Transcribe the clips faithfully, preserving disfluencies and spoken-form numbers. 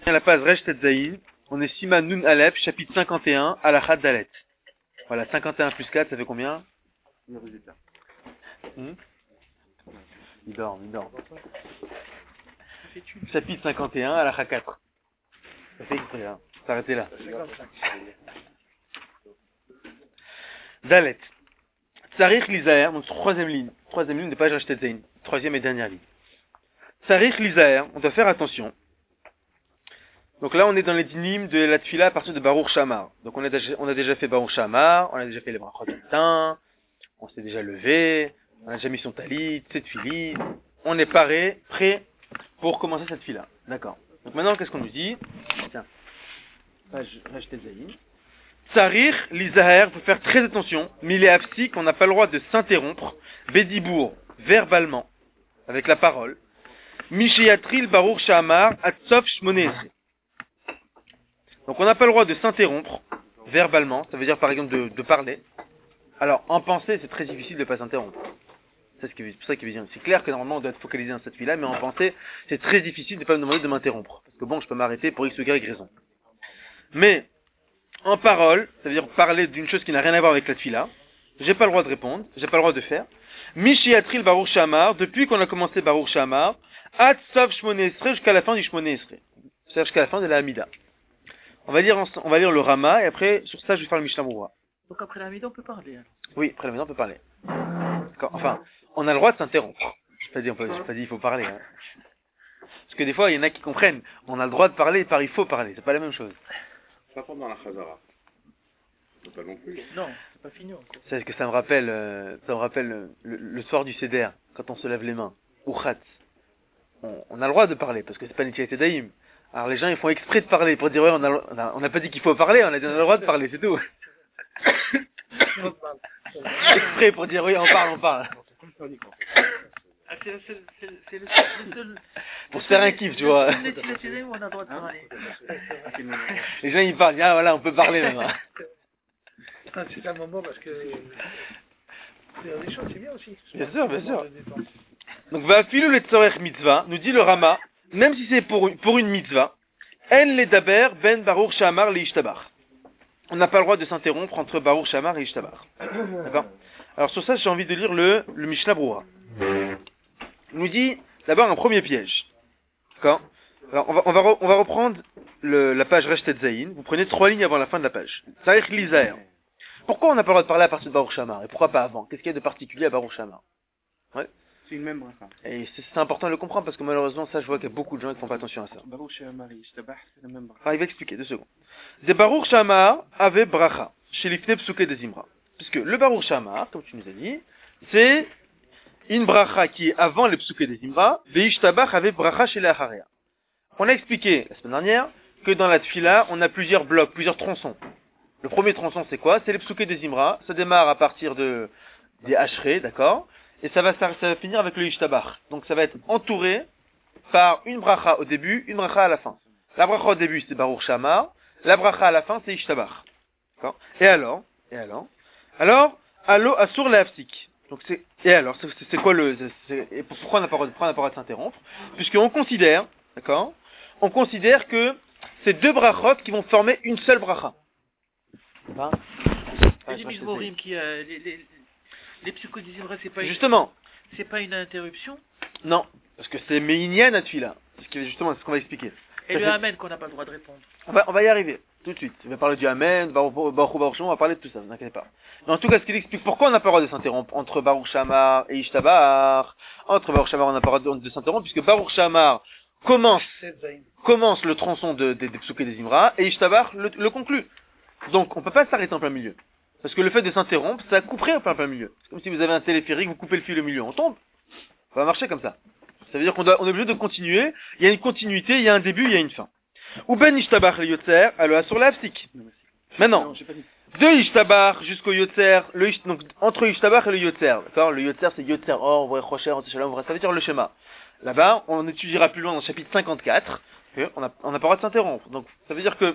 La page Resh Tetzaïn, on est Siman Nun Aleph, chapitre cinquante et un, Alachat Dalet. Voilà, cinquante et un plus quatre, ça fait combien? hmm Il dort, il dort. Chapitre cinquante et un, Alachat quatre. Ça fait exprès, hein. S'arrêter là. Dalet. Tsarich Lizaer, donc troisième ligne. Troisième ligne de page Resh Tetzaïn. Troisième et dernière ligne. Tsarich Lizaer, on doit faire attention. Donc là, on est dans les dynimes de la tfila à partir de Baruch Shamar. Donc on a déjà, on a déjà fait Baruch Shamar, on a déjà fait les brachot du matin, on s'est déjà levé, on a déjà mis son talit, ses tfili, on est paré, prêt pour commencer cette tfila. D'accord. Donc maintenant, qu'est-ce qu'on nous dit? Tiens, page Resh Tetzaïn. Tsarich Lizaher, faut faire très attention, mais il est afsik, on n'a pas le droit de s'interrompre, Bédibour, verbalement, avec la parole, Mishiyatril Baruch Shamar, Atsof Shmonesri. Donc on n'a pas le droit de s'interrompre verbalement, ça veut dire par exemple de, de parler. Alors en pensée c'est très difficile de ne pas s'interrompre. C'est ce pour ça qu'il veut dire. C'est clair que normalement on doit être focalisé dans cette vie-là, mais en pensée c'est très difficile de ne pas me demander de m'interrompre. Parce que bon, je peux m'arrêter pour X ou Y raison. Mais en parole, ça veut dire parler d'une chose qui n'a rien à voir avec la tfila, j'ai pas le droit de répondre, j'ai pas le droit de faire. Mishiatril Baruch Shamar, depuis qu'on a commencé Baruch Shamar, Ad Sof Shmone Esrei, jusqu'à la fin du Shmone Esrei. C'est-à-dire jusqu'à la fin de la Hamida. On va lire, on va lire le Rama, et après, sur ça, je vais faire le Mishnah Berurah. Donc après la Hamida, on peut parler. Alors. Oui, après la Hamida, on peut parler. Enfin, on a le droit de s'interrompre. Je n'ai pas dit, on peut, j'ai pas dit, il faut parler. Hein. Parce que des fois, il y en a qui comprennent. On a le droit de parler, par il faut parler. C'est pas la même chose. Pas pendant la Chazara. C'est pas non plus. Non, c'est pas fini encore. C'est ce que ça me rappelle, euh, ça me rappelle le, le, le soir du Seder, quand on se lève les mains. Ou Khatz. On, on a le droit de parler, parce que c'est pas une Netilat Daïm. Alors les gens ils font exprès de parler pour dire ouais on a on n'a pas dit qu'il faut parler, on a dit on a le droit de parler, c'est tout. Exprès pour dire oui on parle, on parle. Ah, c'est, c'est, c'est, c'est le, le seul, pour se faire un kiff, tu vois. Les gens ils parlent, ah voilà on peut parler maintenant. C'est un moment parce que faire des choses c'est bien aussi. Bien sûr, bien sûr. Donc va filer le tzorech mitzvah, nous dit le Rama. Même si c'est pour, pour une mitzvah, en les daber ben Baruch Shamar le Ishtabar. On n'a pas le droit de s'interrompre entre Baruch Shamar et Ishtabar. D'accord? Alors sur ça, j'ai envie de lire le, le Mishnah Berurah. Il nous dit d'abord un premier piège. D'accord? Alors on va, on va, re, on va reprendre le, la page Resh Tetzaïn. Vous prenez trois lignes avant la fin de la page. Tsarich Lizaer. Pourquoi on n'a pas le droit de parler à partir de Baruch Shamar? Et pourquoi pas avant? Qu'est-ce qu'il y a de particulier à Baruch Shamar? Ouais. C'est une même bracha. Et c'est, c'est important de le comprendre parce que malheureusement, ça, je vois qu'il y a beaucoup de gens qui font pas attention à ça. Baruch Shamar, Ishtabach, c'est la même bracha. Ah, il va expliquer, deux secondes. De Baruch Shamar avait bracha, chez l'ifne psuke des Zimra. Puisque le Baruch Shamar, comme tu nous as dit, c'est une bracha qui est avant les psuke des Zimra, ve Ishtabach avait bracha chez les Acharia. On a expliqué la semaine dernière que dans la tfila, on a plusieurs blocs, plusieurs tronçons. Le premier tronçon, c'est quoi? C'est les psuke des Zimra. Ça démarre à partir de, des Hachrei, d'accord? Et ça va, ça, ça va finir avec le Ishtabach. Donc ça va être entouré par une bracha au début, une bracha à la fin. La bracha au début c'est Baruch Shamar, la bracha à la fin c'est Ishtabach. D'accord? Et alors? Et alors? Alors, allo asur le'afsik. Donc c'est, et alors, c'est, c'est quoi le, c'est, et pourquoi on n'a pas le droit de s'interrompre? Puisqu'on considère, d'accord? On considère que c'est deux brachot qui vont former une seule bracha. Enfin, les Mishmorim qui, euh, les, les, les psychodisibres, c'est pas une... Justement. C'est pas une interruption? Non. Parce que c'est Meïnian à celui-là. C'est justement c'est ce qu'on va expliquer. Et ça le fait... Amen qu'on n'a pas le droit de répondre. On va, on va y arriver. Tout de suite. On va parler du Amen, Baruch Baruch, on va parler de tout ça, ne vous inquiétez pas. Mais en tout cas, ce qu'il explique, pourquoi on n'a pas le droit de s'interrompre entre Baruch Shamar et Ishtabar. Entre Baruch Shamar, on n'a pas le droit de s'interrompre, puisque Baruch Shamar commence, commence le tronçon de, de, des Psuké des Zimra, et Ishtabar le, le conclut. Donc, on peut pas s'arrêter en plein milieu. Parce que le fait de s'interrompre, ça couperait en plein, plein milieu. C'est comme si vous avez un téléphérique, vous coupez le fil au milieu, on tombe. Ça va marcher comme ça. Ça veut dire qu'on doit, on est obligé de continuer. Il y a une continuité, il y a un début, il y a une fin. Ou ben Ishtabar le Yotzer, alors sur l'Afsik. Maintenant, de Ishtabar jusqu'au Yotzer, le, donc entre Ishtabar et le Yotzer, d'accord? Le Yotzer c'est Yotzer Or, vrai Rocher, ça veut dire le schéma. Là-bas, on étudiera plus loin dans le chapitre cinquante-quatre, on n'a on a pas le droit de s'interrompre. Donc, ça veut dire que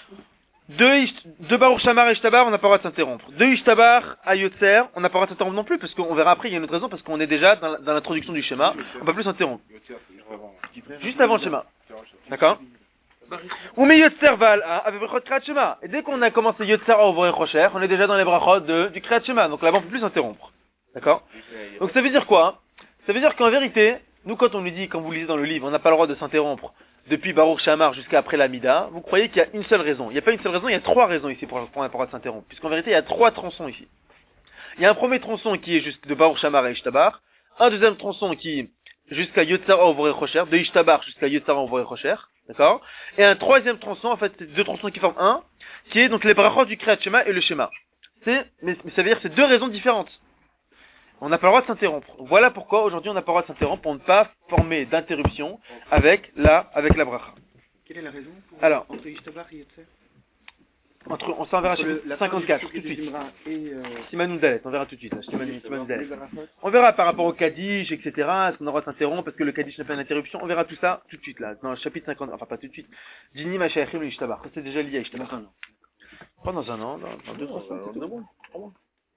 de, de Baruch Shamar et Ishtabar, on n'a pas le droit de s'interrompre. De Ishtabar à Yotzer, on n'a pas le droit de s'interrompre non plus, parce qu'on verra après, il y a une autre raison, parce qu'on est déjà dans, dans l'introduction du schéma, on ne peut plus s'interrompre. Juste avant le schéma. D'accord? Ou mais Yotzer Val'a avec Brachot Kriyat Shema. Et dès qu'on a commencé Yotzer Ovorei Rocher, on est déjà dans les brachot de, du Kriyat Shema. Donc là-bas, on peut plus s'interrompre. D'accord? Donc ça veut dire quoi? Ça veut dire qu'en vérité, nous quand on nous dit, quand vous lisez dans le livre, on n'a pas le droit de s'interrompre depuis Baruch Shamar jusqu'à après l'Amida, vous croyez qu'il y a une seule raison. Il n'y a pas une seule raison, il y a trois raisons ici pour qu'on n'a pas le droit de s'interrompre. Puisqu'en vérité, il y a trois tronçons ici. Il y a un premier tronçon qui est juste de Baruch Shamar à Ishtabar, un deuxième tronçon qui est jusqu'à Yotzara Ovorei Rocher, de Ishtabar jusqu'à Yotzara Ovorei Rocher, d'accord? Et un troisième tronçon, en fait, c'est deux tronçons qui forment un, qui est donc les brachot du Kriyat Shema et le Shema. C'est, mais, mais ça veut dire que c'est deux raisons différentes. On n'a pas le droit de s'interrompre. Voilà pourquoi aujourd'hui on n'a pas le droit de s'interrompre pour ne pas former d'interruption avec la, avec la bracha. Quelle est la raison pour, Alors, entre Ishtabar et Yotzer? Entre, on s'en verra chez cinquante-quatre, tout de suite. Et, euh, Siman Dalet, on verra tout de suite. Là, Siman, Siman Dalet. On verra par rapport au Kaddish, et cetera. Est-ce qu'on aura s'interrompre parce que le Kaddish n'a pas d'interruption? On verra tout ça tout de suite là, dans le chapitre cinquante, enfin pas tout de suite. Dinim Hashayachim le Ishtabar. Ça c'est déjà lié à Ishtabar. Dans un an. Pas dans un an, dans, dans deux, trois semaines, c'est tout.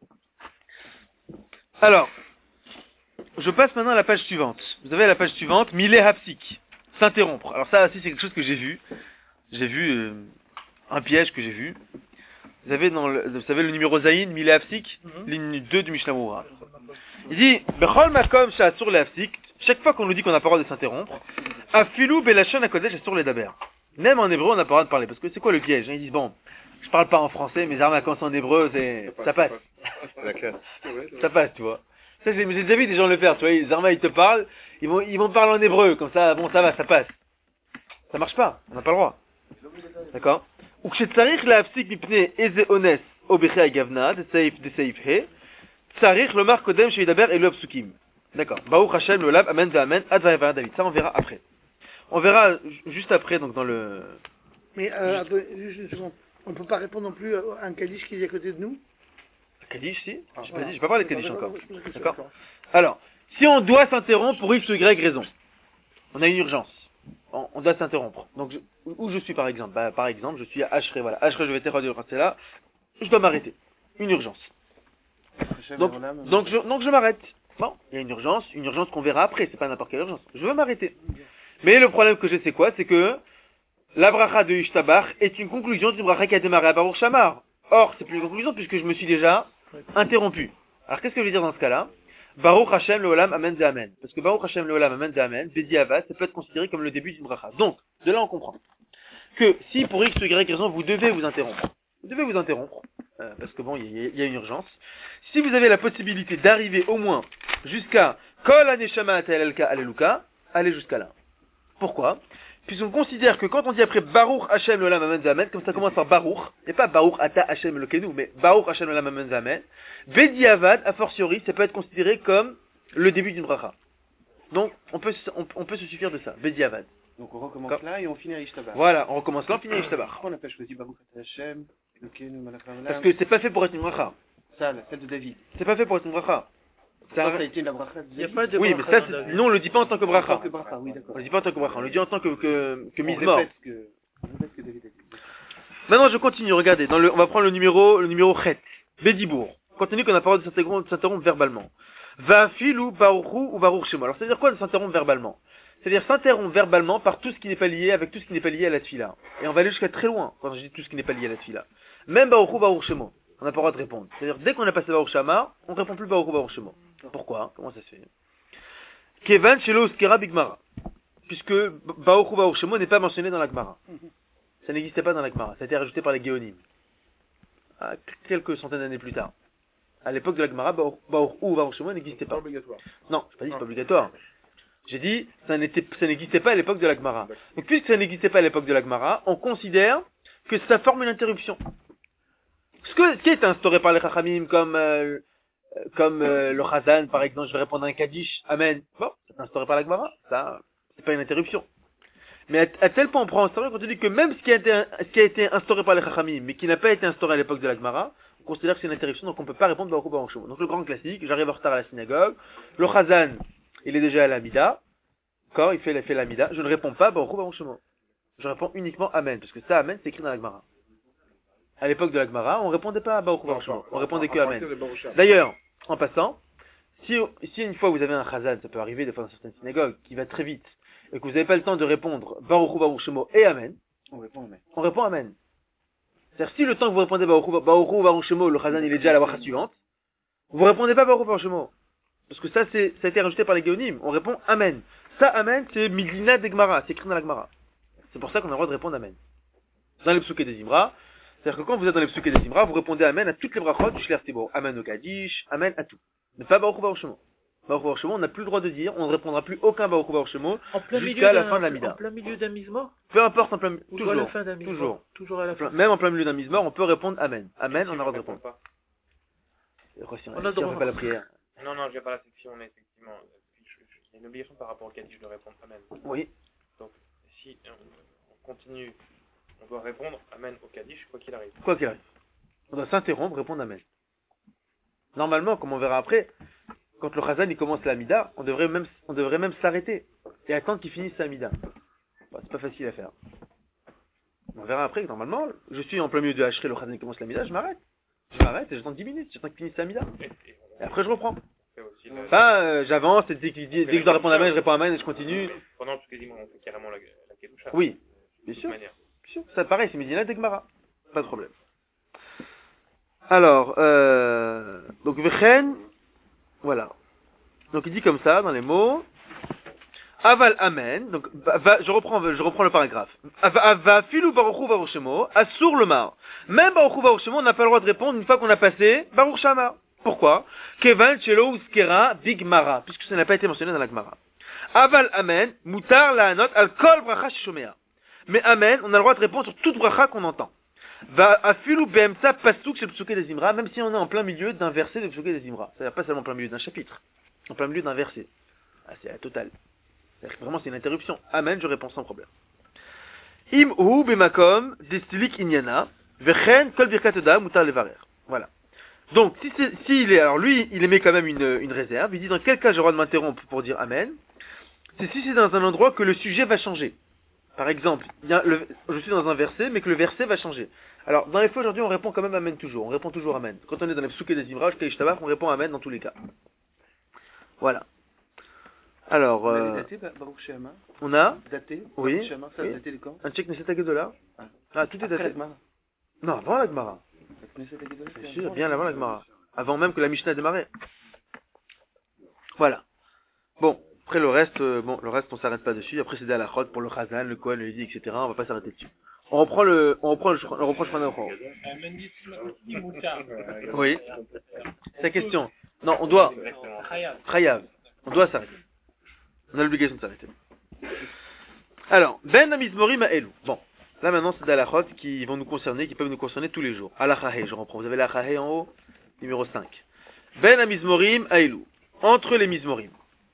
Alors, je passe maintenant à la page suivante. Vous avez la page suivante, Milé Hapsik. S'interrompre. Alors ça aussi c'est quelque chose que j'ai vu. J'ai vu euh, un piège que j'ai vu. Vous avez dans le, vous savez le numéro Zayin, Milé Hapsik, mm-hmm. Ligne deux du Mishnah Moura. Il dit, Bechol Makom Sha'asur le Hapsik, chaque fois qu'on nous dit qu'on n'a pas le droit de s'interrompre, Afilou Belashon HaKodesh Asur le Daber. Même en hébreu on n'a pas le droit de parler, parce que c'est quoi le piège? Ils disent, bon, je parle pas en français, mais Zarma quand c'est en hébreu, c'est, ça passe. Ça passe, tu vois. Ça, j'ai, j'ai déjà vu des gens le faire, tu vois. Zarma, ils te parlent, ils vont, ils vont parler en hébreu, comme ça, bon, ça va, ça passe. Ça marche pas, on n'a pas le droit. D'accord? Ou que tsarich la hafsik mipne eze ones obeche agavna, de seif, de seif he, tsarich lomar kodem sheidaber elu apsukim. D'accord. Baruch Hashem le lab, amen, amen, ad vayavara David. Ça, on verra après. On verra juste après, donc dans le... Mais, euh, juste... juste une seconde. On ne peut pas répondre non plus à un Kaddish qui est à côté de nous? Kaddish, si. Ah, j'ai voilà. pas dit, j'ai pas parlé de Kaddish encore. D'accord. Alors, si on doit s'interrompre pour X ou Y raison, on a une urgence. On, on doit s'interrompre. Donc, je, où je suis par exemple? Bah, par exemple, je suis à Ashre, voilà. Ashre, je vais être radio c'est là. Je dois m'arrêter. Une urgence. Donc, donc je, donc je m'arrête. Bon, il y a une urgence, une urgence qu'on verra après, c'est pas n'importe quelle urgence. Je veux m'arrêter. Mais le problème que j'ai, c'est quoi? C'est que la bracha de Ishtabar est une conclusion d'une bracha qui a démarré à Baruch Shamar. Or, c'est plus une conclusion puisque je me suis déjà interrompu. Alors, qu'est-ce que je veux dire dans ce cas-là? Baruch Hashem le Olam Amen de Amen. Parce que Baruch Hashem le Olam Amen de Amen, Bedi Avad, ça peut être considéré comme le début d'une bracha. Donc, de là on comprend que si pour X ou Y raison vous devez vous interrompre, vous devez vous interrompre, euh, parce que bon, il y, y a une urgence. Si vous avez la possibilité d'arriver au moins jusqu'à Kol Aneshama Atelelka Aleluka, allez jusqu'à là. Pourquoi? Puisqu'on considère que quand on dit après Baruch Hashem Olam Amen Zamen, comme ça commence par Baruch, et pas Baruch Ata Hashem Elokenu, mais Baruch Hashem Olam Amen Zamen, Bedi Avad, a fortiori, ça peut être considéré comme le début d'une bracha. Donc, on peut, on, on peut se suffire de ça, Bedi Avad. Donc on recommence comme... là et on finit à Ishtabar. Voilà, on recommence là, on finit à Ishtabar. Pourquoi on n'a pas choisi Baruch Ata Hashem Elokenu Malach Haolam? Parce que c'est pas fait pour être une bracha. Ça, celle de David. C'est pas fait pour être une bracha. Ça a été la bracha de David. Y a pas de oui, mais ça, c'est... non, on le dit pas en tant que bracha. En tant que bracha, oui, d'accord. On le dit pas en tant que bracha, on le dit en tant que, que, que on mizmor. répète ce que, on répète ce que David a dit. Maintenant, je continue, regardez, dans le, on va prendre le numéro, le numéro Chet, Bédibourg. Continue qu'on a pas le droit de s'interrompre, de s'interrompre verbalement. Va filou, baruchou ou baruch shemo. Alors, c'est-à-dire quoi de s'interrompre verbalement? C'est-à-dire s'interrompre verbalement par tout ce qui n'est pas lié, avec tout ce qui n'est pas lié à la tfila. Et on va aller jusqu'à très loin, quand je dis tout ce qui n'est pas lié à la tfila. Même baruchou, baruch shemo. On n'a pas le droit de répondre. C'est-à-dire, dès qu'on a passé baruch shama, on ne répond plus baruchou, baruch shemo. Pourquoi? Comment ça se fait? Kevan shelo uskera bigmara. Puisque baruchou, baruch shemo n'est pas mentionné dans la Gemara. Ça n'existait pas dans la Gemara. Ça a été rajouté par les Géonim. À quelques centaines d'années plus tard. À l'époque de la Gemara, Baruch ou Baruch Shemo n'existait pas. Pas obligatoire. Non, je n'ai pas dit que c'est pas obligatoire. J'ai dit, ça n'était, ça n'existait pas à l'époque de la Gemara. Donc, puisque ça n'existait pas à l'époque de la Gemara, on considère que ça forme une interruption. Ce, que, ce qui est instauré par les Chachamim, comme, euh, comme euh, le Chazan, par exemple, je vais répondre à un Kaddish, Amen. Bon, c'est instauré par la Gemara. Ça, c'est pas une interruption. Mais à, à tel point on prend en sérieux quand on dit que même ce qui a été, ce qui a été instauré par les Chachamim, mais qui n'a pas été instauré à l'époque de la Gemara, on considère que c'est une interruption, donc on peut pas répondre Baruch Baruch Shemo. Donc le grand classique, j'arrive en retard à la synagogue, le Chazan, il est déjà à la Mida, quand il fait, il fait la Mida, je ne réponds pas Baruch Baruch Shemo. Je réponds uniquement Amen, parce que ça, Amen, c'est écrit dans la Gemara. À l'époque de la Gemara, on répondait pas à Baruch Baruch Shemo, on répondait que Amen. D'ailleurs, en passant, si, si une fois vous avez un Chazan, ça peut arriver des fois dans certaines synagogues, qui va très vite, et que vous n'avez pas le temps de répondre Baruch Baruch Shemo et Amen, On répond amen. On répond amen. C'est-à-dire, si le temps que vous répondez Baruch Hu, Baruch Hu, Baruch Shemo, le Chazan, il est déjà à la bracha suivante, vous répondez pas Baruch Hu, Baruch Shemo. Parce que ça, c'est, ça a été rajouté par les Géonim. On répond amen. Ça, amen, c'est Midina de Gemara. C'est écrit dans la Gemara. C'est pour ça qu'on a le droit de répondre amen. Dans les psuké des Imra, c'est-à-dire que quand vous êtes dans les psuké des Imra, vous répondez amen à toutes les brachot du Shler Tibor. Amen au Kaddish, amen à tout. Mais pas Baruch Hu, Baruch Shemo. Baruch Hu, Baruch Shemo, on n'a plus le droit de dire, on ne répondra plus aucun Baruch Hu, Baruch Shemo En plein milieu jusqu'à la d'un- fin de la Mida. En plein milieu d'un Mizmor Peu importe en plein milieu, ou à toujours, la fin d'un Mizmor toujours. Toujours à la fin. Même en plein milieu d'un Mizmor, on peut répondre amen. Amen, on a le droit de répondre. pas. Et quoi, si on, On a le si on droit. fait pas la prière? Non, non, je vais pas la section, mais effectivement, je- je- il y a une obligation par rapport au Kaddish de répondre Amen. Oui. Donc, si on, on continue, on doit répondre Amen au Kaddish, quoi qu'il arrive. Quoi qu'il arrive. On doit s'interrompre, répondre amen. Normalement, comme on verra après, quand le Chazan il commence la Mida, on devrait même, on devrait même s'arrêter et attendre qu'il finisse sa Mida. Bon, c'est pas facile à faire. On verra après que normalement, je suis en plein milieu de Hachré, le Chazan il commence la Mida, je m'arrête. Je m'arrête et j'attends dix minutes, j'attends qu'il finisse sa Mida. Et, et Et après je reprends. on fait aussi la- Pas, euh, j'avance et dès, qu'il dit- dès que je dois répondre amen, je réponds amen et je continue. pendant le Psuké on fait carrément la, la Kedusha. Oui, de bien toute sûr. manière. Bien sûr. Ça pareil, c'est Medina Degmara. Pas de problème. Alors, euh, donc Vechen, voilà. Donc il dit comme ça dans les mots. Aval amen. Donc va, va- je reprends, je reprends le paragraphe. Va va filou baruchu baruch shemo asur le mar. Même baruchu baruch shemo, on n'a pas le droit de répondre une fois qu'on a passé baruch shama. Pourquoi? Kevan shelo uskera bigmara, puisque ça n'a pas été mentionné dans la Gemara. Aval amen mutar la anot al kol bracha shomea. Mais amen, on a le droit de répondre sur toute bracha qu'on entend. Va afilu be'emtsa pasuk chez le psuké des Imra, même si on est en plein milieu d'un verset de psuké des Imra. C'est-à-dire pas seulement en plein milieu d'un chapitre, en plein milieu d'un verset. Ah, c'est la totale. C'est-à-dire que vraiment c'est une interruption. Amen, je réponds sans problème. Im hu bemakom destilik inyana vechen kol birkat oda mutar levarer. Voilà. Donc si c'est, si il est, alors lui il émet quand même une, une réserve. Il dit dans quel cas j'ai le droit de m'interrompre pour dire amen. C'est si c'est dans un endroit que le sujet va changer. Par exemple, il y a le, je suis dans un verset, mais que le verset va changer. Alors, dans les faits aujourd'hui, on répond quand même amen toujours. On répond toujours amen. Quand on est dans les psuké des Imra, jusqu'à Ishtabach, on répond amen dans tous les cas. Voilà. Alors, On euh, a daté Baruch Shema. on a Daté. Oui, Baruch Shema, ça a oui. daté de quand? un check Neset Gedola. Ah. Ah, tout est Après la daté. Gemara. Non, avant la Gemara. La Knesset Gedola, Bien c'est sûr, avant bien avant la Gemara. Avant même que la Mishnah a démarré. Voilà. Bon, après le reste, euh, bon, le reste on s'arrête pas dessus. Après c'est des halachot pour le Chazan, le Kohen, le Lidi, et cetera. On va pas s'arrêter dessus. On reprend le, on reprend le, on reprend le Shulchan Aruch. Oui. C'est la question. Non, on doit. Chayav. On doit s'arrêter. On a l'obligation de s'arrêter. Alors, Ben Amizmorim Ma'elu. Bon. Là maintenant c'est des halachot qui vont nous concerner, qui peuvent nous concerner tous les jours. Alachahe, je reprends. Vous avez l'Alachahe en haut, numéro cinq. Ben Amizmorim Aelu. Entre les Mizmorim.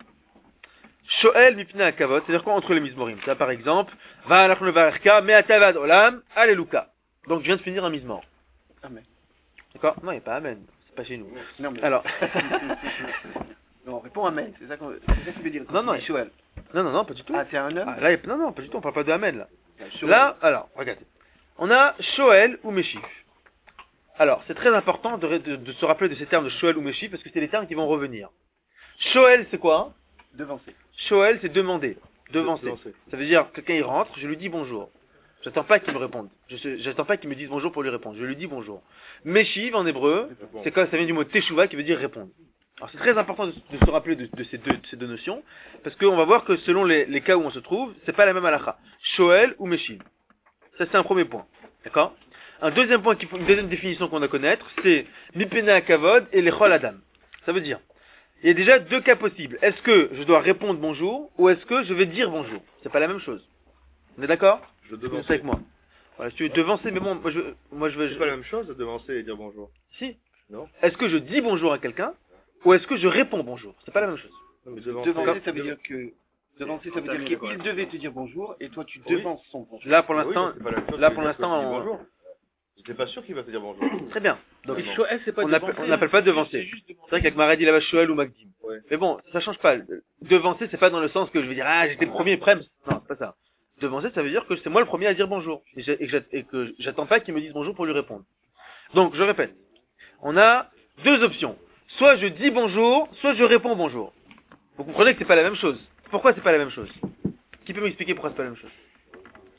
Shoel mipna akavot, c'est-à-dire quoi entre les Mizmorim? Ça par exemple, va alach levarka, me'atavad olam, alléluia. Donc je viens de finir un Mizmor. Amen. D'accord? Non, il n'y a pas amen. C'est pas chez nous. Non, mais... Alors. non, on répond amen. C'est ça qu'on, c'est ça qu'il veut dire. Non, non, il Shoel. Non, non, non, pas du tout. Ah, c'est un homme? Ah, là, il y a- non, non, pas du tout. On parle pas de amen là. Shoel. Là, alors, regardez. On a Shoel ou Meshif. Alors, c'est très important de, de, de se rappeler de ces termes de Shoel ou Meshif parce que c'est les termes qui vont revenir. Shoel, c'est quoi? Devancer. Shoel, c'est demander. Devancer. Devancer. Ça veut dire, quelqu'un il rentre, je lui dis bonjour. J'attends pas qu'il me réponde. Je j'attends pas qu'il me dise bonjour pour lui répondre. Je lui dis bonjour. Meshiv, en hébreu, c'est quoi? Ça vient du mot teshuva qui veut dire répondre. Alors c'est très important de, de se rappeler de, de, ces deux, de ces deux notions, parce qu'on va voir que selon les, les cas où on se trouve, c'est pas la même halakha. Shoel ou Meshiv. Ça c'est un premier point. D'accord? Un deuxième point, qu'il faut, une deuxième définition qu'on doit connaître, c'est Mipena Kavod et Lechol Adam. Ça veut dire, il y a déjà deux cas possibles. Est-ce que je dois répondre bonjour, ou est-ce que je vais dire bonjour? C'est pas la même chose. On est d'accord? Je Vous êtes devance. avec moi. Voilà, si tu veux devancer, mais bon, moi je, moi je vais... C'est pas la même chose de devancer et dire bonjour. Si. Non. Est-ce que je dis bonjour à quelqu'un, ou est-ce que je réponds bonjour? C'est pas la même chose. Non, mais devancer, Devancer, ça veut dire que... Devancer, ça veut T'as dire mis quoi? qu'il devait te dire bonjour, et toi tu Oui. devances son bonjour. Là, pour Oui, l'instant, mais c'est pas la même chose là, que pour dire l'instant, que je dis on- bonjour. J'étais pas sûr qu'il va te dire bonjour. très bien. Donc, Et Shoel, c'est pas on appelle, devancer, on n'appelle pas c'est devancer. juste devancer. C'est vrai qu'avec Maradi, là-bas, Shoel ou Magdim. Ouais. Mais bon, ça change pas. Devancer, c'est pas dans le sens que je vais dire, ah, j'étais le premier prême. Non, c'est pas ça. Devancer, ça veut dire que c'est moi le premier à dire bonjour. Et, j'ai- et que j'att- et que j'attends pas qu'il me dise bonjour pour lui répondre. Donc, je répète. On a deux options. Soit je dis bonjour, soit je réponds bonjour. Vous comprenez que c'est pas la même chose. Pourquoi c'est pas la même chose? Qui peut m'expliquer pourquoi c'est pas la même chose?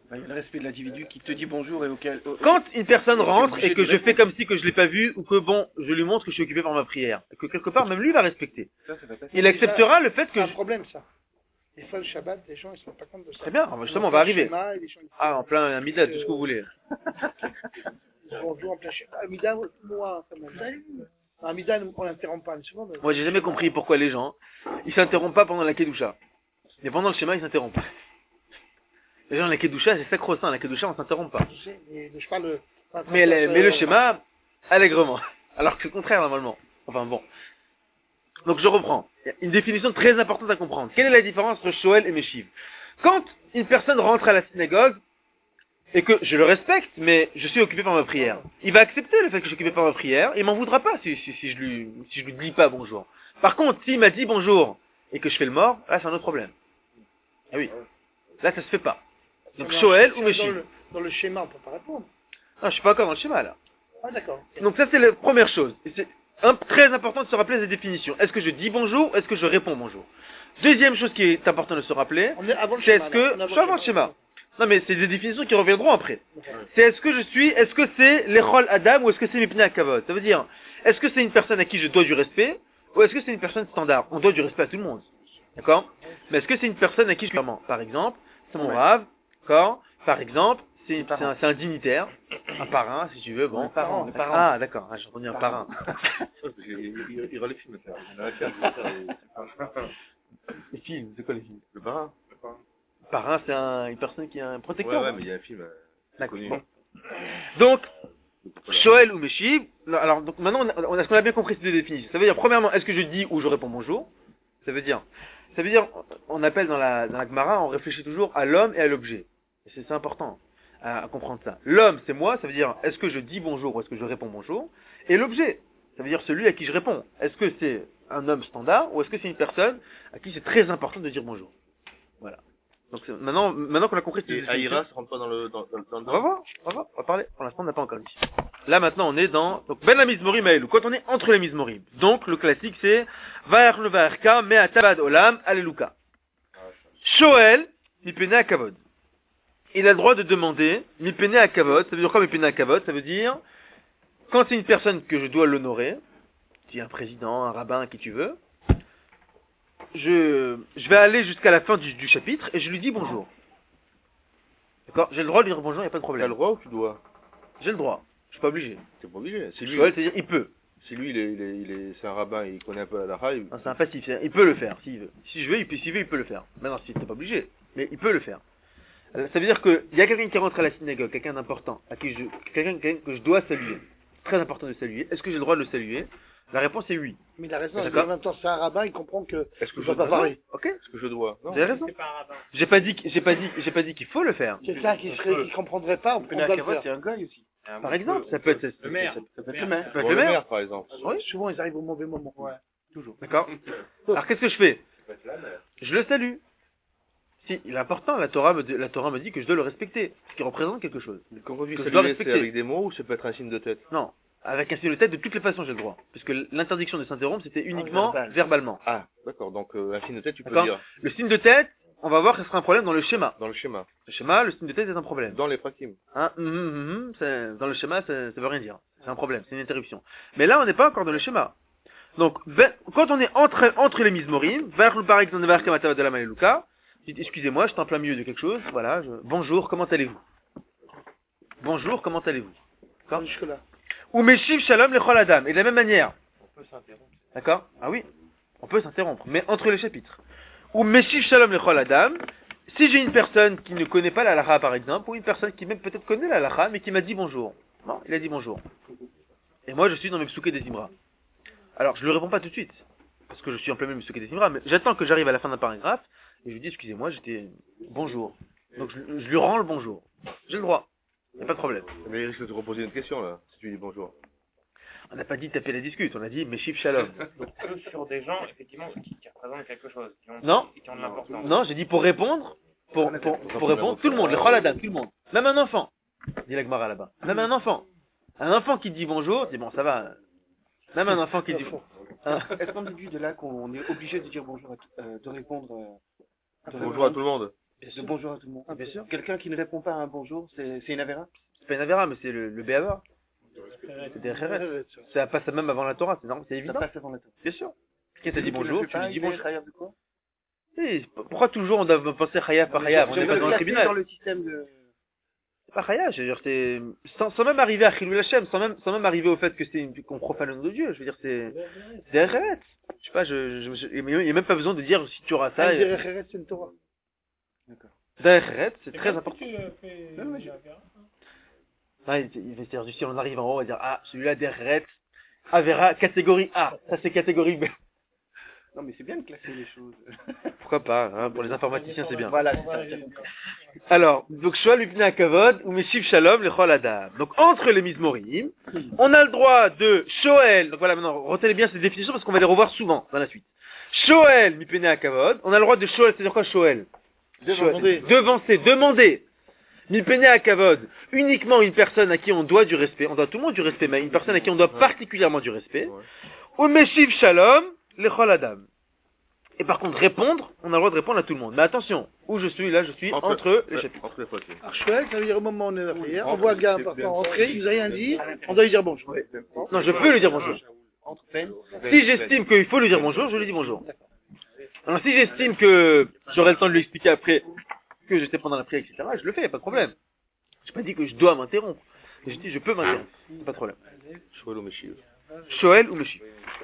Bah, il y a le respect de l'individu qui te dit bonjour et auquel... au- Quand une personne rentre obligé et que de je répondre. fais comme si que je l'ai pas vu ou que bon, je lui montre que je suis occupé par ma prière, et que quelque part même lui va respecter. Ça, ça va passer. Il acceptera le fait C'est que un je... problème, ça. Des fois, le Shabbat, les gens, ils se rendent pas compte de ça. Très bien, justement on va arriver. Schéma, et les gens, ils Ah, en plein Amida, tout ce que vous voulez. disent bonjour en plein schéma. Amida, moi, quand même. Amida, on l'interrompt pas souvent. mais- Moi j'ai jamais compris pourquoi les gens, ils s'interrompent pas pendant la Kedusha. Mais pendant le schéma, ils s'interrompent. Les gens, la Kedusha, c'est sacro-saint, la Kedusha, on s'interrompt pas. Je sais, mais je parle... pas- pas- Mais, le, pas- mais le euh, schéma, allègrement. Alors que c'est le contraire normalement. Enfin bon. Donc je reprends. Il y a une définition très importante à comprendre. Quelle est la différence entre Shoel et Meshiv? Quand une personne rentre à la synagogue, et que je le respecte, mais je suis occupé par ma prière, il va accepter le fait que je suis occupé par ma prière, et il m'en voudra pas si, si, si je lui, si je lui dis pas bonjour. Par contre, s'il m'a dit bonjour, et que je fais le mort, là c'est un autre problème. Ah oui. Là ça se fait pas. Donc dans- Shoel dans ou le- Meshiv? Dans le schéma, on peut pas répondre. Non, je suis pas encore dans le schéma là. Ah, d'accord. Donc ça c'est la première chose. Et c'est un- très important de se rappeler ces définitions. Est-ce que je dis bonjour ou est-ce que je réponds bonjour? Deuxième chose qui est important de se rappeler, On est avant le c'est schéma. est-ce là. On est que... avant Je suis avant le schéma. Non mais c'est des définitions qui reviendront après. C'est est-ce que je suis... Est-ce que c'est l'Echol Adam ou est-ce que c'est Mipnei Akavod? Ça veut dire, est-ce que c'est une personne à qui je dois du respect ou est-ce que c'est une personne standard? On doit du respect à tout le monde. D'accord? Mais est-ce que c'est une personne à qui je... Par exemple, c'est mon rave. D'accord? Par exemple, c'est c'est un, c'est un dignitaire, un parrain, si tu veux, bon. Un parent, un parent. Ah, d'accord, ah, j'ai entendu un parrain. Il il rend les films, ça. Il y en a un qui a dit ça, et- Les films, c'est quoi les films? Le parrain. Parrain, c'est un, une personne qui a un Ouais, protecteur. ouais, non? mais il y a un film euh, D'accord. connu. Bon. Donc, Shoel ou Meshiv, non, alors donc maintenant on a, on a ce qu'on a bien compris ces deux définitions. Ça veut dire premièrement, est-ce que je dis ou je réponds bonjour? Ça veut dire, ça veut dire, on appelle dans la dans la Gemara, on réfléchit toujours à l'homme et à l'objet. Et c'est c'est important à, à comprendre ça. L'homme, c'est moi, ça veut dire est-ce que je dis bonjour ou est-ce que je réponds bonjour? Et l'objet, ça veut dire celui à qui je réponds. Est-ce que c'est un homme standard ou est-ce que c'est une personne à qui c'est très important de dire bonjour? Voilà. Donc c'est- maintenant, maintenant qu'on a compris ces Et définitions- Aïra, ça rentre pas dans le, dans, dans, dans le on va voir, on va voir, on va parler. Pour l'instant, on n'a pas encore dit. Là, maintenant, on est dans, donc, ben la mizmorim aelou. Quand on est entre les mizmorim. Donc, le classique, c'est, va'er le va'erka, me'a tabad olam, alléluka. Shoel, mipene akavod. Il a le droit de demander, mipene akavod. Ça veut dire quoi, mipene akavod? Ça veut dire, quand c'est une personne que je dois l'honorer, si un président, un rabbin, qui tu veux, je, je vais aller jusqu'à la fin du, du chapitre et je lui dis bonjour. D'accord? J'ai le droit de lui dire bonjour, il n'y a pas de T'as problème. le droit ou tu dois? J'ai le droit. Je suis pas obligé. T'es pas obligé. C'est lui, Shoel, c'est-à-dire, il peut. si lui, il est, il est, il est, c'est un rabbin, il connaît un peu la halakha, il... Non, c'est un passif. c'est- Il peut le faire, s'il veut. Si je veux, il peut, s'il veut, il peut le faire. Maintenant, si t'es pas obligé. Mais il peut le faire. Euh, Ça veut dire que, il y a quelqu'un qui rentre à la synagogue, quelqu'un d'important, à qui je, quelqu'un, quelqu'un que je dois saluer. Très important de saluer. Est-ce que j'ai le droit de le saluer? La réponse est oui. Mais il a raison, D'accord. en même temps, c'est un rabbin, il comprend que. Est-ce que Il je va pas dois? parler. Ok. Est-ce que je dois? Non. Vous avez raison. C'est pas un rabbin. J'ai pas dit, que- j'ai pas dit, j'ai pas dit qu'il faut le faire. Quelqu'un qui serait, qui comprendrait pas, on Mipnei doit le Akavod, faire. c'est un goy aussi. Par exemple, ça peut être, Le maire. Ça peut être Le le maire. maire. ça peut être Bon, le le maire. maire, par exemple. Oui. Souvent, ils arrivent au mauvais moment. Ouais. Toujours. D'accord. Alors, qu'est-ce que je fais? Je le salue. Si, il est important, la Torah me, dit- la Torah me dit que je dois le respecter. Parce qu'il représente quelque chose. Mais quand on dit Que je dois saluer, c'est respecter. avec des mots ou ça peut être un signe de tête? Non. Avec un signe de tête, de toutes les façons, j'ai le droit. Parce que l'interdiction de s'interrompre, c'était uniquement verbal. verbalement. Ah, d'accord. Donc, euh, un signe de tête, tu peux D'accord. dire Le signe de tête, on va voir que ce sera un problème dans le schéma. dans le schéma. Le schéma, le signe de tête est un problème. Dans les prakim. Hein, hum, hum, hum, hum, c'est- dans le schéma, ça, ça veut rien dire. C'est un problème, c'est une interruption. Mais là, on n'est pas encore dans le schéma. Donc, ben- quand on est entre, entre les mismorim, vers le par exemple, vers Kamatava de la Maléluka, dites, excusez-moi, je suis en plein milieu de quelque chose, voilà, je- bonjour, comment allez-vous? Bonjour, comment allez-vous? D'accord. Jusque-là. Ou Meshiv Shalom Lechol Adam. Et de la même manière. On peut s'interrompre. D'accord? Ah oui. On peut s'interrompre. Mais entre les chapitres. Ou Meshiv Shalom Lechol Adam. Si j'ai une personne qui ne connaît pas la halakha, par exemple, ou une personne qui même peut-être connaît la halakha, mais qui m'a dit bonjour. Non, il a dit bonjour. Et moi, je suis dans mes psouké des Imra. Alors, je ne lui réponds pas tout de suite. Parce que je suis en plein milieu de mes psouké des Imra. Mais j'attends que j'arrive à la fin d'un paragraphe. Et je lui dis, excusez-moi, j'étais bonjour. Donc, je, je lui rends le bonjour. J'ai le droit. Il n'y a pas de problème. Mais il risque de te reposer une question, là, si tu dis bonjour. On n'a pas dit taper la discute, on a dit Meshiv Shalom. Donc, que sur des gens, effectivement, qui, qui représentent quelque chose, qui ont, Non. qui ont de l'importance. Non, j'ai dit pour répondre, pour, pour, pour répondre, tout le monde, les Choladam, tout le monde. Même un enfant, dit la Gemara là-bas. Même un enfant. Un enfant qui dit bonjour, dit bon, ça va. Même un enfant qui dit Hein. Est-ce qu'on déduit de là qu'on est obligé de dire bonjour, à tout- euh, de répondre euh, de Bonjour à tout le monde. de bonjour à tout le monde. Ah, bien sûr. Quelqu'un qui ne répond pas à un bonjour, c'est c'est une avéra? C'est pas une avéra, mais c'est le, le béava. C'est des Khéret. Ça passe même avant la Torah, c'est normal, c'est Ça évident. passe avant la Torah. Bien sûr. Quelqu'un t'a dit bonjour, tu lui dis bonjour. De quoi? Oui, pourquoi toujours on doit penser Chayav par Chayav? On n'est pas dans le tribunal. Dans le système de... C'est pas Chayav, je veux dire, c'est, sans, sans même arriver à Chilul Hashem, sans même, sans même arriver au fait que c'est une, qu'on profane le nom de Dieu, je veux dire, c'est, c'est des Khéret. Je sais pas, je, je, je, il n'y a même pas besoin de dire si tu auras ça. Des Khéret, c'est une Torah. D'accord. Des Khéret, c'est très important. Ah, il, il va se dire du style, on arrive en haut, on va dire, ah, celui-là, des Khéret, Avera, catégorie A, ça c'est catégorie B. Non, mais c'est bien de classer les choses. Pourquoi pas, hein, pour les informaticiens, c'est bien. Voilà, c'est ça, j'ai compris. Alors, donc, Shoal Mipnei Hakavod, ou Meshiv Shalom, Lechol Adam. Donc, entre les Mizmorim, on a le droit de Shoel, donc voilà, maintenant, retenez bien ces définitions parce qu'on va les revoir souvent dans la suite. Shoel Mipnei Hakavod, on a le droit de Shoel, c'est-à-dire quoi Shoel? Demander. Devancer, demander. Mipnei Hakavod, uniquement une personne à qui on doit du respect, on doit tout le monde du respect, mais une personne à qui on doit particulièrement du respect. Ou Meshiv Shalom, Lechol Adam. Et par contre, répondre, on a le droit de répondre à tout le monde. Mais attention, où je suis, là, je suis entre, entre les chapitres. Entre les potiers. Archevêque, ça veut dire au moment où on est à la prière, on voit un gars partant rentrer, il nous a rien dit, on doit lui dire bonjour. Non, je peux lui dire bonjour. Si j'estime qu'il faut lui dire bonjour, je lui dis bonjour. Alors si j'estime que j'aurai le temps de lui expliquer après que je sais pendant la prière, et cetera, je le fais, pas de problème. J'ai pas dit que je dois m'interrompre. J'ai dit je peux m'interrompre, pas de problème. Shoel ou Meshiv. Shoel ou Meshiv.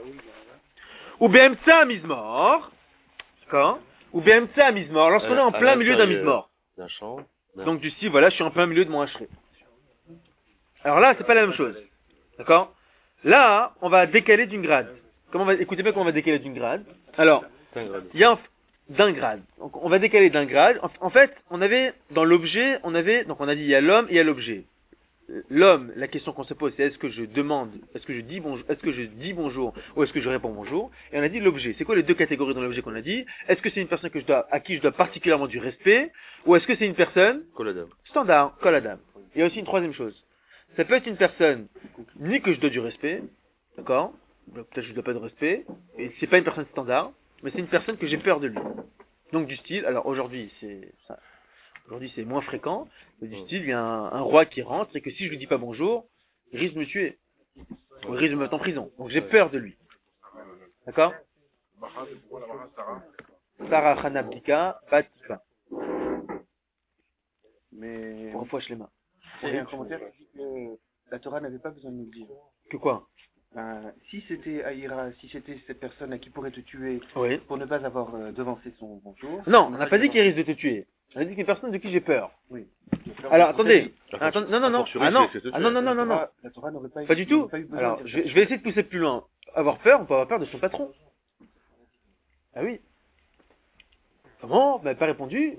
Ou Be'emtsa Mizmor. D'accord? Ou Be'emtsa Mizmor. Lorsqu'on est en plein milieu d'un Mizmor. D'un chant. Donc du style, voilà, je suis en plein milieu de mon hacheret. Alors là, c'est pas la même chose. D'accord? Là, on va décaler d'une grade. Comment on va, écoutez bien comment on va décaler d'une grade. Alors, il y a un, d'un grade. Donc on va décaler d'un grade. En, en fait, on avait, dans l'objet, on avait, donc on a dit il y a l'homme et il y a l'objet. L'homme, la question qu'on se pose, c'est est-ce que je demande, est-ce que je dis bonjour, est-ce que je dis bonjour, ou est-ce que je réponds bonjour? Et on a dit l'objet. C'est quoi les deux catégories dans l'objet qu'on a dit? Est-ce que c'est une personne que je dois, à qui je dois particulièrement du respect, ou est-ce que c'est une personne Koladam. standard, koladam? Il y a aussi une troisième chose. Ça peut être une personne, ni que je dois du respect, d'accord? Peut-être que je ne dois pas de respect, et c'est pas une personne standard, mais c'est une personne que j'ai peur de lui. Donc du style, alors aujourd'hui c'est ça. Aujourd'hui, c'est moins fréquent. Mais du style, il y a un, un roi qui rentre et que si je lui dis pas bonjour, il risque de me tuer. Ou il risque de me mettre en prison. Donc j'ai peur de lui. D'accord? Sarah Hanabdika, Batipa. Mais Trois fois je les mains. il y a un commentaire qui dit que la Torah n'avait pas besoin de nous le dire. Que quoi? Ben, si c'était Aïra, si c'était cette personne qui pourrait te tuer Oui. pour ne pas avoir euh, devancé son bonjour. Non, on n'a pas dit qu'il risque de te tuer. On a dit qu'il y a une personne de qui j'ai peur. Oui. Alors attendez. Attendez, non, non, non. Ah non. c'est- c'est- Ah non, non, non, non, non. La Torah n'aurait pas, Pas du tout. pas eu besoin Alors, de je dire vais, je vais essayer de pousser plus loin. Avoir peur, on peut avoir peur de son patron. Ah oui. Comment? Vous m'avez pas répondu.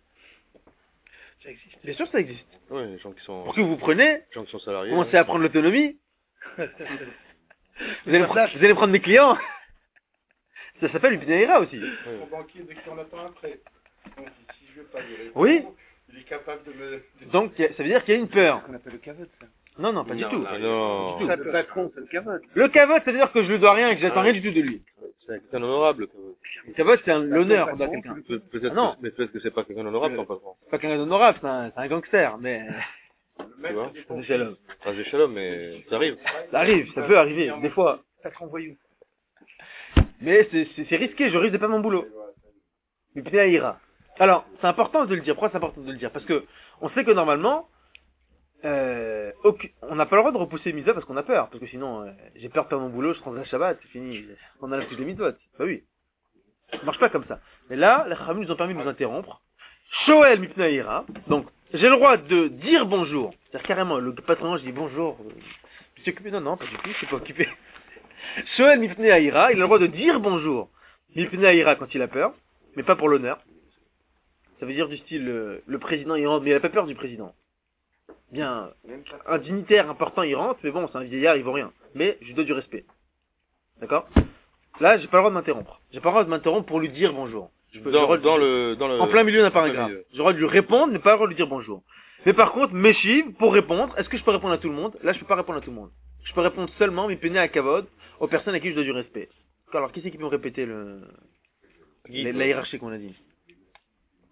Ça existe. Bien sûr, ça existe. Oui, les gens qui sont, Pour que vous preniez, les gens qui sont salariés. commencez à prendre l'autonomie. Vous allez, pre- vous allez prendre des clients. Ça s'appelle une Binaïra aussi. Oui. Mon banquier, dès qu'il en attend après, on dit, si je veux pas lui répondre, Oui. il est capable de me... de- Donc, il y a- ça veut dire qu'il y a une peur. On appelle le cavote, ça. Non, non, pas du Non, tout. non, non. Du tout. Ça, le patron, c'est le cavote. Le cavote, ça veut dire que je lui dois rien et que j'attends rien du tout de lui. C'est quelqu'un d'honorable. Le cavote, c'est un- l'honneur qu'on doit à quelqu'un. Pe- Peut-être Ah non. que, mais peut-être que c'est pas quelqu'un d'honorable, ton patron. C'est pas quelqu'un d'honorable, c'est un, c'est un gangster, mais Tu vois? c'est shalom. Ah, j'ai shalom, mais ça arrive. Ça arrive, ça peut arriver, des fois. Patron voyou. Mais c'est c'est- c'est risqué, je risque de pas mon boulot. Mais putain, ça ira. Alors, c'est important de le dire. Pourquoi c'est important de le dire? Parce que on sait que normalement, euh, aucun- on n'a pas le droit de repousser les mitzvot parce qu'on a peur. Parce que sinon, euh, j'ai peur de perdre mon boulot, je prendrai le Shabbat, c'est fini. On a la plus de mitzvot. Bah oui. Ça marche pas comme ça. Mais là, les Chachamim nous ont permis de nous interrompre. Shoel mipnei ira. Donc, j'ai le droit de dire bonjour. C'est-à-dire carrément, le patron, je dis bonjour. euh, Je suis occupé. Non, non, pas du tout, je suis pas occupé. Shoel mipnei ira, il a le droit de dire bonjour. Mipnei ira quand il a peur, mais pas pour l'honneur. Ça veut dire du style, euh, le président il rentre, mais il a pas peur du président. Bien, un dignitaire important il rentre, mais bon, c'est un vieillard, il vaut rien. Mais je lui dois du respect. D'accord? Là, j'ai pas le droit de m'interrompre. J'ai pas le droit de m'interrompre pour lui dire bonjour. Je peux- j'ai le Dans, droit de- dans le, dans le, en plein milieu d'un en plein paragraphe. milieu. J'ai le droit de lui répondre, mais pas le droit de lui dire bonjour. Mais par contre, Meshiv, pour répondre, est-ce que je peux répondre à tout le monde? Là, je peux pas répondre à tout le monde. Je peux répondre seulement, mais péné à Kavod, aux personnes à qui je dois du respect. Alors, qui c'est qui peut me répéter le, la, la hiérarchie qu'on a dit?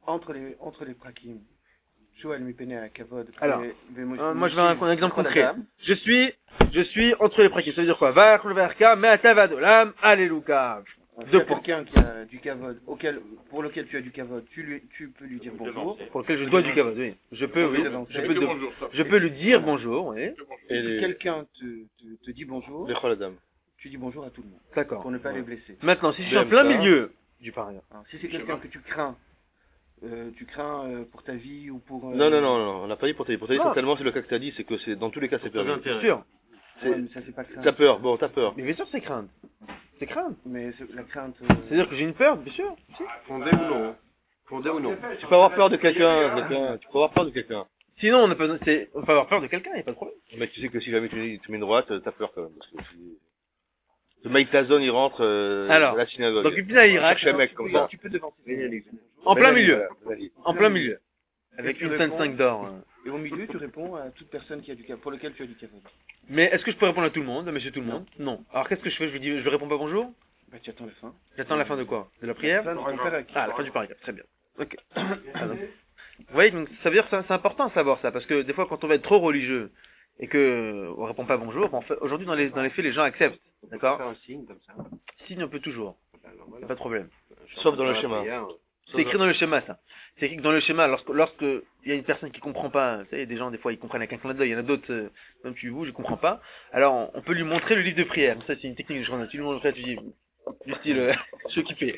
entre les, entre les prakim, Joël m'épénait à Kavod. Alors, et- et- Euh, moi, je veux un, un exemple Contre concret. la dame. Je suis, je suis entre les prakim. Ça veut dire quoi? Vach le verka, mais atavadolam, alléluia. S'il y Deux a points. quelqu'un qui a du Kavod, auquel, pour lequel tu as du Kavod, tu, lui, tu peux lui dire bonjour. Pour lequel je dois du kavod, oui. Je peux, oui. Je peux, de- bonjour, ça. je peux lui dire bonjour, oui. Et si quelqu'un te, te, te dit bonjour, Les la dame. tu dis bonjour à tout le monde, D'accord. pour ne pas les blesser. Maintenant, si je suis B en M K. plein milieu du paria. Hein, si c'est quelqu'un que tu crains, euh, tu crains euh, pour ta vie ou pour... euh, Non, non, non, non, on n'a pas dit pour ta vie. Pour ta vie, Non. totalement, c'est le cas que t'as dit, c'est que c'est, dans tous les cas, c'est permis. Bien sûr. C'est- Ouais, mais ça c'est pas crainte. T'as peur, bon, t'as peur. Mais bien sûr, c'est crainte. C'est crainte. Mais c'est- la crainte... euh, C'est-à-dire que j'ai une peur, bien sûr. Fondé ou non? Fondé ou non? Tu peux avoir peur de quelqu'un, quelqu'un, tu peux avoir peur de quelqu'un. Sinon, on n'a pas, c'est, on peut avoir peur de quelqu'un, il n'y a pas de problème. Mais tu sais que si jamais tu, tu mets une droite, t'as peur quand même. Parce que si... Le Mike Tyson, il rentre euh, Alors, à la synagogue. Donc, il à Irak, Cherche un mec comme ça. tu peux devancer. en plein Vas-y, milieu. voilà, vas-y. En plein milieu. Avec Et tu une réponds. cinq d'or. hein. Et au milieu, tu réponds à toute personne qui a du Kavod, pour lequel tu as du Kavod. Mais est-ce que je peux répondre à tout le monde, à monsieur tout le monde? Non. Alors, qu'est-ce que je fais? Je lui dis, je lui réponds pas bonjour? Bah tu attends la fin. J'attends la fin de quoi? De la prière? La fin de ton père. Ah, la fin du paragraphe, très bien. Ok. Ah, donc, vous voyez, donc, ça veut dire que c'est c'est important de savoir ça, parce que des fois, quand on va être trop religieux et que on répond pas bonjour, bon, en fait, aujourd'hui, dans les, dans les faits, les gens acceptent. D'accord? Faire un signe comme ça. Signe, on peut toujours. Alors, Y a voilà. pas de problème. Sauf dans le la schéma. prière, C'est écrit dans le schéma, ça. C'est écrit que dans le schéma, lorsque, lorsque il y a une personne qui comprend pas, vous savez, des gens, des fois, ils comprennent avec un clin d'œil, il y en a d'autres, euh, même tu vous, je comprends pas. Alors, on, on peut lui montrer le livre de prière. Ça, c'est une technique de journal. Tu lui montres, tu dis, du style, euh, je suis occupé.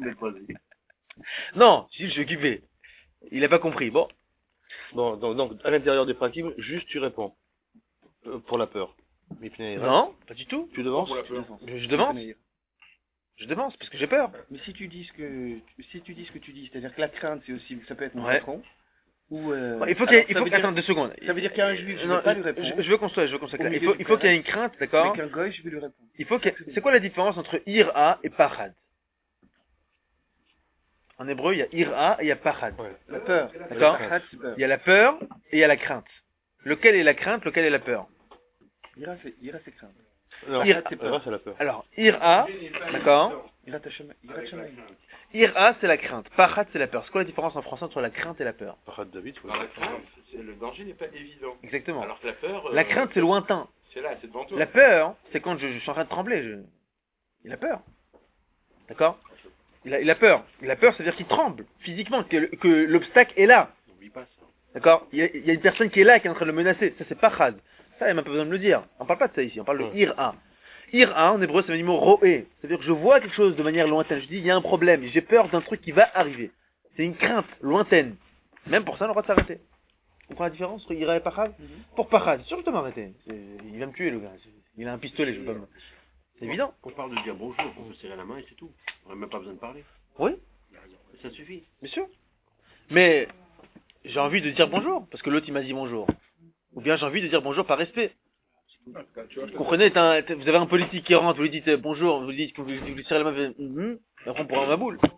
Non, je dis, je suis occupé. Il a pas compris. Bon. Bon, donc, donc, à l'intérieur des prakim, juste tu réponds. Euh, pour la peur. Mais puis, Non, pas du tout. Tu devances? Je, je devance. Je devance, parce que j'ai peur. Mais si tu dis ce que si tu dis ce que tu dis, c'est-à-dire que la crainte c'est aussi ça peut être mon Ouais. patron ou euh, Bon, il faut qu'il y ait, alors, il ça faut veut qu'il- dire- attends deux secondes. ça veut dire qu'à un juif je Non, ne vais pas lui je, répondre, je veux qu'on soit, je veux qu'on soit Au clair. Il milieu faut, du il faut qu'il y ait père. une crainte, d'accord? mais qu'un goy je vais lui répondre. Il faut que, c'est quoi la différence entre ira et parad? En hébreu, il y a ira et il y a parad. La peur. D'accord? La crainte, c'est peur. Il y a la peur et il y a la crainte. Lequel est la crainte, lequel est la peur? Ira c'est ira c'est crainte. Non, Ir- c'est peur. C'est la peur. Alors, ira, d'accord? Ira tachama, ira tachamaï. Ira, c'est la crainte. Parad, c'est la peur. C'est quoi la différence en français entre la crainte et la peur? Parade David, faut Dans la crainte, c'est- le danger n'est pas évident. Exactement. Alors que la peur, La euh, crainte, c'est lointain. c'est là, c'est devant toi. La peur, c'est quand je, je suis en train de trembler. Je... Il a peur. D'accord? il a, il a peur. Il a peur, c'est-à-dire qu'il tremble physiquement, que, le- que l'obstacle est là. N'oublie pas ça. D'accord? il y, a, il y a une personne qui est là, qui est en train de le menacer. Ça, c'est parad. Ça, il n'y a même pas besoin de me le dire. On parle pas de ça ici, on parle de Ouais. ira. Ira, en hébreu, c'est le mot roé. C'est-à-dire que je vois quelque chose de manière lointaine. Je dis, il y a un problème. J'ai peur d'un truc qui va arriver. C'est une crainte lointaine. Même pour ça, on a le droit de s'arrêter. Vous comprenez la différence entre ira et parad? Pour parad, c'est sûr que je dois m'arrêter. C'est- Il va me tuer, le gars. C'est- Il a un pistolet, je veux pas me... C'est évident. On parle de dire bonjour, on se serrer la main et c'est tout. On n'a même pas besoin de parler. Oui, Ça suffit. bien sûr. Mais j'ai envie de dire bonjour, parce que l'autre il m'a dit bonjour. Ou bien j'ai envie de dire bonjour par respect. Vous comprenez, t'as un- t'as- vous avez un politique qui rentre, vous lui dites euh, bonjour, vous lui dites, vous lui, vous lui serrez la main, vous faites, Mhm et après on prend ma boule.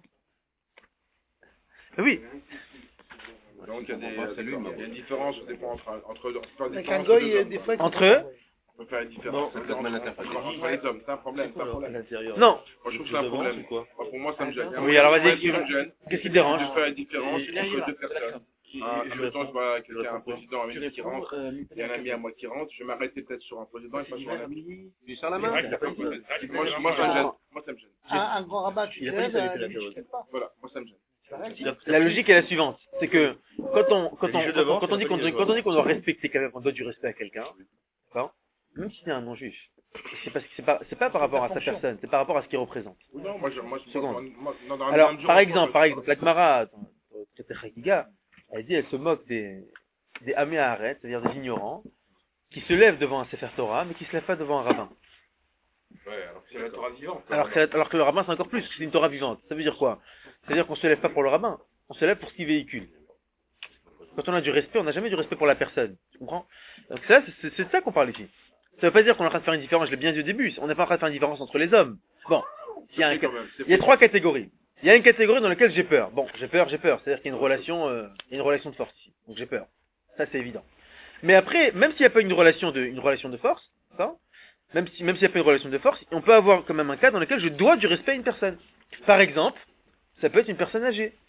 Mais oui, Donc il y a des, il y a une différence, ça dépend entre, entre, entre une Avec différence un goy, de deux hommes. des fois, il entre eux, On peut faire une différence Non, entre, c'est mal entre, interprété. entre les hommes, c'est un problème, c'est un À problème. l'intérieur. non. Moi je trouve que c'est un problème. Moi, pour moi ça me gêne. Oui, alors vas-y, Moi, tu- ça me gêne. Qu'est-ce qui te dérange? De faire une différence Et là, il y entre a deux la- personnes. Qui- Ah, je admettons, je vois quelqu'un, un réponds. président, un Tu ministre qui réponds, rentre, euh, il y a un ami à moi qui rentre, je vais m'arrêter peut-être sur un président et pas sur un ami. Tu serres la main. Moi, je- moi, ça me gêne. Moi, ça me gêne. Un, un grand rabat, tu Il a te pas dit lèves, ça, il euh, fait la limite, période. tu fais pas. Voilà, moi ça me gêne. La logique est la suivante, c'est que quand on quand on Les jeux quand, devant, on- quand on dit c'est qu'on pas les quand on jeux dit qu'on doit respecter quelqu'un, qu'on doit du respect à quelqu'un, d'accord? Même si c'est un non-juif, c'est parce que c'est pas c'est pas par rapport à sa personne, c'est par rapport à ce qu'il représente. Non, moi, je, moi, je, Seconde. moi, non, dans la Alors, mesure par où- exemple, par exemple, la Gemara, traité Chagiga, elle dit, elle se moque des, des Amé Haaret, c'est-à-dire des ignorants, qui se lèvent devant un Sefer Torah, mais qui se lèvent pas devant un rabbin. Ouais, alors que c'est la Torah vivante. Alors que, alors que le rabbin, c'est encore plus, c'est une Torah vivante. Ça veut dire quoi? C'est-à-dire qu'on se lève pas pour le rabbin, on se lève pour ce qu'il véhicule. Quand on a du respect, on n'a jamais du respect pour la personne. Tu comprends? Donc ça, c'est- c'est c'est de ça qu'on parle ici. Ça veut pas dire qu'on est en train de faire une différence, je l'ai bien dit au début, on n'est pas en train de faire une différence entre les hommes. Bon, il y a un, C'est quand même, c'est il y a trois catégories. Il y a une catégorie dans laquelle j'ai peur. Bon, j'ai peur, j'ai peur. C'est-à-dire qu'il y a une relation, euh, il y a une relation de force ici. Donc j'ai peur. Ça, c'est évident. Mais après, même s'il n'y a pas une relation de, une relation de force, d'accord, même si, même s'il n'y a pas une relation de force, on peut avoir quand même un cas dans lequel je dois du respect à une personne. Par exemple, ça peut être une personne âgée.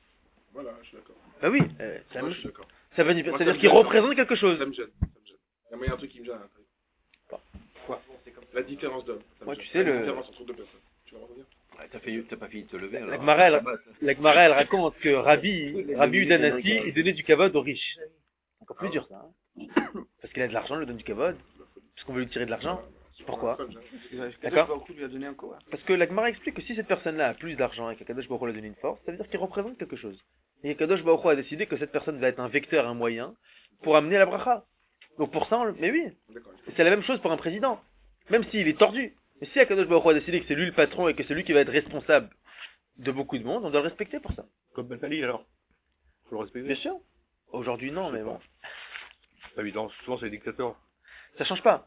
Voilà, je suis d'accord. Bah oui, euh, ça, Moi, me- je suis d'accord. ça veut dire, Moi, ça ça veut me dire qu'il gêne. représente quelque chose. Ça me gêne, ça me gêne. Il y a un truc qui me gêne. un truc. Quoi? La différence d'homme. ça me Ouais, gêne. tu sais, La le- différence entre deux personnes. Tu vas revenir? Ah, T'as fait- t'as pas fini de te lever, La alors. Gemara, elle, Ça va, ça- la Gemara, elle raconte que Rabbi, Rabbi Udanasi, il donnait du kavod aux riches. Encore plus dur, ça. Hein. Parce qu'il a de l'argent, il lui donne du kavod. Parce qu'on veut lui tirer de l'argent. Pourquoi? D'accord. D'accord. lui a donné encore. Parce que la Gemara explique que si cette personne-là a plus d'argent et qu'Akadosh Baruch Hu lui a donné une force, ça veut dire qu'il représente quelque chose. Et qu'Akadosh Baruch Hu a décidé que cette personne va être un vecteur, un moyen, pour amener la bracha. Donc pour ça, on le... mais oui. D'accord. Et c'est la même chose pour un président. Même s'il est tordu. Mais si Akadosh Baruch Hu a décidé que c'est lui le patron et que c'est lui qui va être responsable de beaucoup de monde, on doit le respecter pour ça. Comme Ben Khalil, alors. Faut le respecter. Bien sûr. Aujourd'hui, non, mais bon. C'est pas évident. Souvent, c'est les dictateurs. Ça change pas.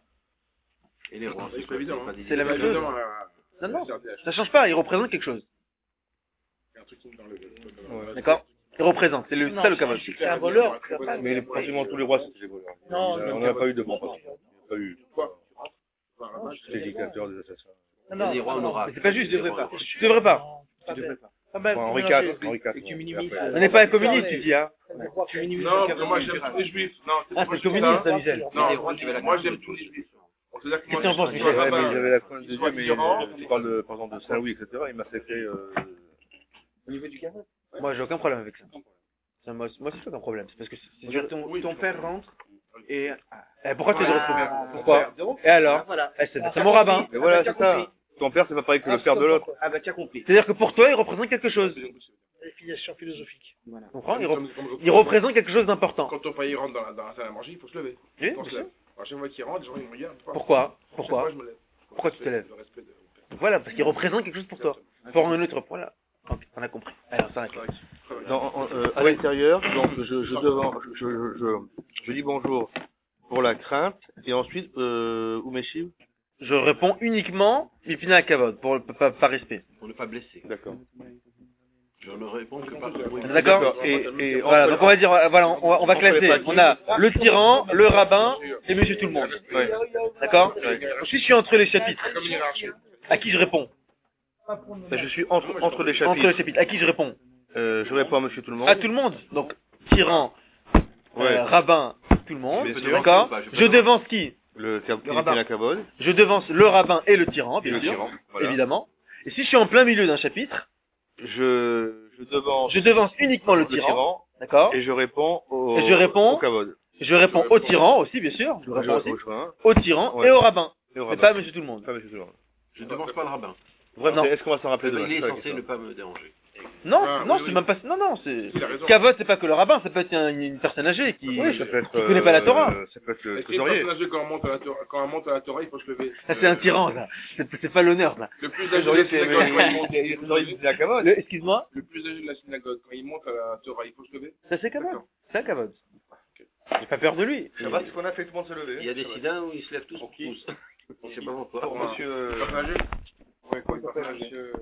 Et les rois, C'est pas évident. hein. C'est la même chose. Évidemment, Non, non. c'est un- Ça change pas. Il représente quelque chose. il y a un truc qui me dans le- Ouais. D'accord? Il représente. C'est le, Non, ça le kavod. c'est un voleur. c'est pas- Mais les- pratiquement tous les rois, c'était des voleurs. Non, Euh, non, on n'a pas eu de bons patrons. On n'a pas eu. Quoi? Enfin, là-bas, je- C'était des dictateurs, des assassins. Non, des rois non, honorables. Mais c'est pas juste. Tu devrais pas. Tu devrais pas. non, pas Tu devrais vrai. pas. Ah ben, Enfin, Henri vous quatre. mélangez. Henri quatre. Et tu bon, minimises, et après- On n'est pas un communiste, tu dis, hein. Je crois que Tu minimises Non, le parce que kavod moi du j'aime général. tous les juifs. Non, c'est Ah, moi, c'est je trouve communiste, ça- ça, Michel. Non, des rois qui avaient la moi crainte j'aime de tous les Dieu. juifs. C'est-à-dire que Qu'est-ce moi, que t'en penses, je Michel? suis Ouais, mais rabbin, ils avaient la crainte de qu'ils Dieu, soient mais différents. euh, tu parles de, par exemple, de Saint-Louis, et cetera. Il massacrait, euh, Au niveau du kavod. Moi, j'ai aucun problème avec ça. Ça, moi, moi aussi, j'ai aucun problème. C'est parce que c'est- Regarde, ton, Oui. ton père rentre et... Eh, pourquoi tu es Ah, zéro Pourquoi? zéro. Et alors? Voilà. Eh, c'est c'est mon rabbin. et voilà, bah, c'est t'as ça. compris. Ton père, c'est pas pareil que le père de l'autre. Ah bah tu as compris. C'est-à-dire que pour toi, il représente quelque chose. La filiation philosophique. Voilà. Tu comprends? Il, Comme- re- comme- comme- il représente quelque chose d'important. Quand ton père rentre dans la, dans la salle à manger, il faut se lever. Oui, On bien se sûr. lève. À chaque fois qu'il rentre, les gens ils me regardent. Pourquoi? Chaque Pourquoi? fois, je me lève. Pourquoi tu te lèves? Le respect de- Donc voilà, parce qu'il représente quelque chose pour toi. Pour un autre, voilà. Ok, on a compris. Alors, ça, Correct. Correct. Dans, en- euh, à l'intérieur, donc je, je, devant, je, je, je, je dis bonjour pour la crainte, et ensuite, euh, Oumeshiv. je réponds uniquement Mipina Kavod, pour, par, par respect. Pour ne pas blesser. D'accord. Je ne réponds que par On est d'accord? Et, et Voilà, entre- donc on va dire, voilà, on va, on va Entre les classer. paquets. On a le tyran, le rabbin et monsieur tout le monde. Ouais. D'accord? Ensuite, je suis entre les chapitres. Comme une hiérarchie. À qui je réponds? Ben, je suis entre, entre les Entre chapitres. les chapitres. À qui je réponds? Euh, je réponds à monsieur tout le monde. À tout le monde. Donc, tyran, Ouais. euh, rabbin, tout le monde. Mais c'est D'accord? bon, bah, je peux Je pas- devance qui? Le, Le rabbin. la Kabod. Je devance le rabbin et le tyran, Et bien le sûr. tyran. Voilà. Évidemment. Et si je suis en plein milieu d'un chapitre, Je, je devance je devance uniquement le le tyran. tyran. D'accord? Et je réponds au, Et je réponds au Kabod. Je réponds au tyran aussi, bien sûr. Je Je réponds aussi. rejoins. Au tyran Ouais. et au rabbin. Et au Mais rabbin. pas à monsieur tout le monde. Pas monsieur tout le monde. Je ne devance pas le rabbin. Vraiment. Est-ce qu'on va s'en rappeler Eh ben, demain? il est C'est ça, la censé question. ne pas me déranger. Non, Ah, non, oui, c'est oui. même pas, non, non, c'est, Il a raison. Kavod, c'est pas que le rabbin, ça peut être un- une personne âgée qui, Oui, ça peut être. qui connaît pas la euh, Torah. Ça peut être le Est-ce qu'il y a une trésorier. personne âgée, quand on monte à la Torah, quand on monte à la Torah, il faut se lever. Ça, c'est un tyran, ça. C'est, c'est pas l'honneur, ça. Le plus Le âgé de la trésorier, c'est synagogue, quand il monte, le trésorier, c'est la Kabod. Le- excuse-moi, le plus âgé de la synagogue, quand il monte à la Torah, il faut se lever. ça c'est Kavod. D'accord. C'est un Kavod. J'ai pas peur de lui. Ça va, c'est ce qu'on a fait, tout le monde se lever. Il y a des sidins où ils se lèvent tous. Pour qui? tous. Je sais pas pourquoi. Pour monsieur. euh, Personne âgée Ouais, quoi, personne âgée.